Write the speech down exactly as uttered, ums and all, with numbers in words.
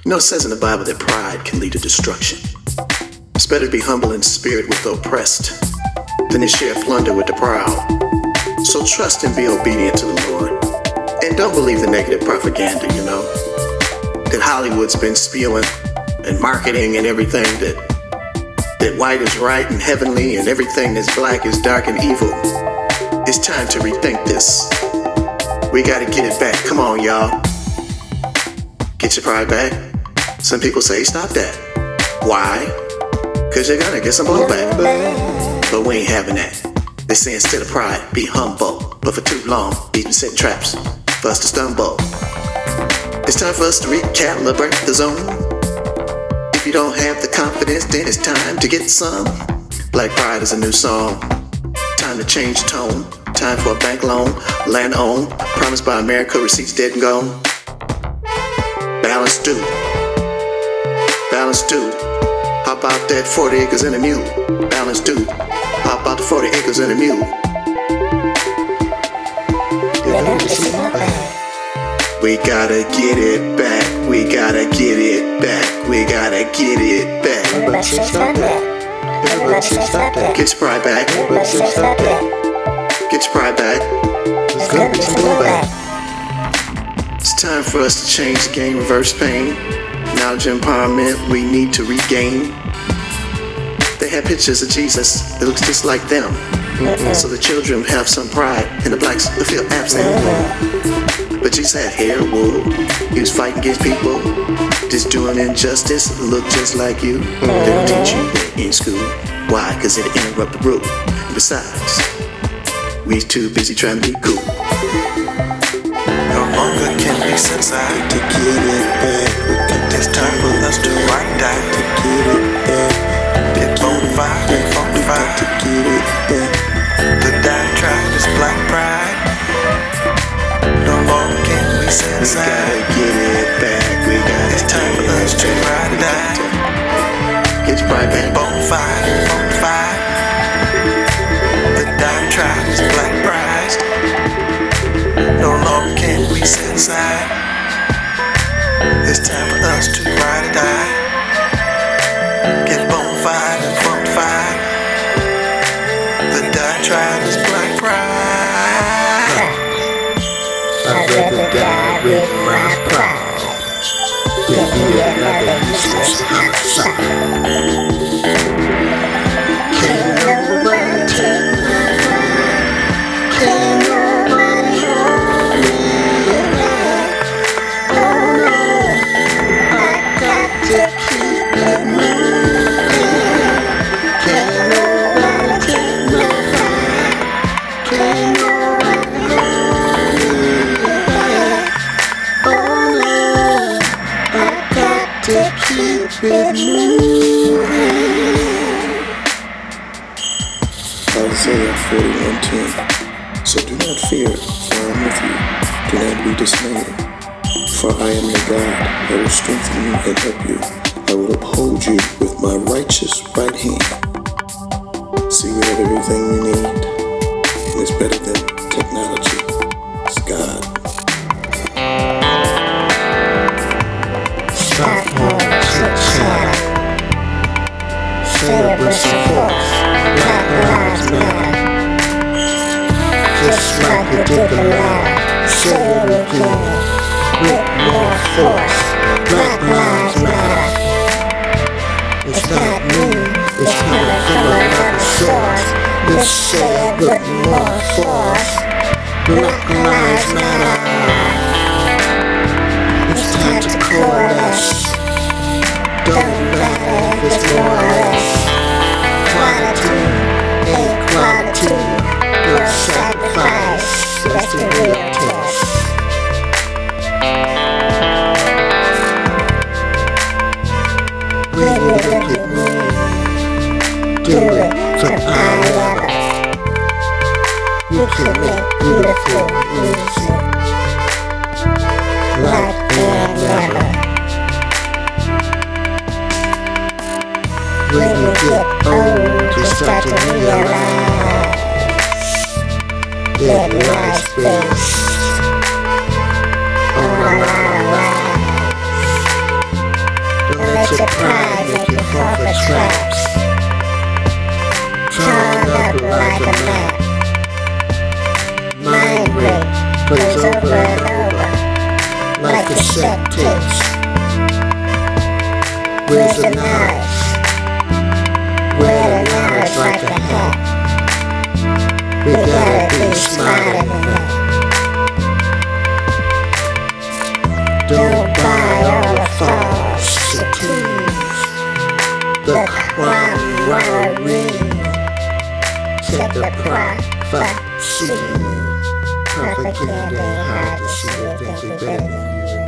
You know, it says in the Bible that pride can lead to destruction. It's better to be humble in spirit with the oppressed than to share plunder with the proud. So trust and be obedient to the Lord. And don't believe the negative propaganda, you know, that Hollywood's been spewing and marketing and everything, that that white is right and heavenly and everything that's black is dark and evil. It's time to rethink this. We gotta get it back. Come on, y'all. Get your pride back. Some people say stop that. Why? Cause you're gonna get some blowback. But we ain't having that. They say instead of pride, be humble. But for too long, he's been setting traps for us to stumble. It's time for us to recalibrate the zone. If you don't have the confidence, then it's time to get some. Black Pride is a new song. Time to change the tone. Time for a bank loan, land owned, promised by America, receipts dead and gone. Balance due. Balance due. Hop out that forty acres and a mule. Balance due. Hop out the forty acres and a mule. We gotta get it back. We gotta get it back. We gotta get it back. Everybody should stop that. Everybody should stop that. Get your pride back. Everybody should stop that. Get your pride back. It's gonna be some blowback. It's time for us to change the game, reverse pain. Knowledge and empowerment we need to regain. They have pictures of Jesus that looks just like them. Mm-hmm. So the children have some pride and the blacks will feel absent. Mm-hmm. But Jesus had hair, wool. He was fighting against people, just doing injustice, look just like you. Mm-hmm. They don't teach you that in school. Why? Cause it interrupt the rule. Besides, we too busy trying to be cool. No longer can we set aside to get it back. It's time for us to ride or die. To get it back. Get bonafide and funkified. To get it back. The diatribe is black pride. No longer can we set aside. We gotta get it back. We gotta It's time for us to ride or die. Get your pride back. Bonafide and funkified. The diatribe is black pride. No longer can we set aside. It's time for us to ride or die. Get bonafide and funkified. The diatribe is black pride. I'd rather die with my pride than be another useless homicide. Can't nobody take my pride. Can't nobody hold me back. Oh no, I got to keep it moving. Can't nobody take my pride. Can't nobody hold me back. Oh no, I got to keep it moving. Isaiah forty-one ten. So do not fear, for I am with you. Do not be dismayed, for I am your God. I will strengthen you and help you. I will uphold you with my righteous right hand. See, we have everything we need. And it's better than technology. It's God. Stop all chit-chat. Celebration force. Black Lives Matter. Just like you did the ladder. Say it again. With more force. Black Lives Matter. It's not me. It's coming from another source. Let's say it with more force. Black Lives Matter. It's time to coalesce. Don't matter if it's more or less. Quantity, equality, your sacrifice. That's the real test. When you look at me, do it for I ever. You can make beautiful music like air never. When you get old, you start to realize that life's based on a lot of lies. and over, like cassette tapes. Where's the knowledge? Wear the knowledge like a hat. We gotta be smarter than that. Don't buy all the falsities, the camaraderie. Check the prophecy. Propaganda ain't hard to see. I think we better than you.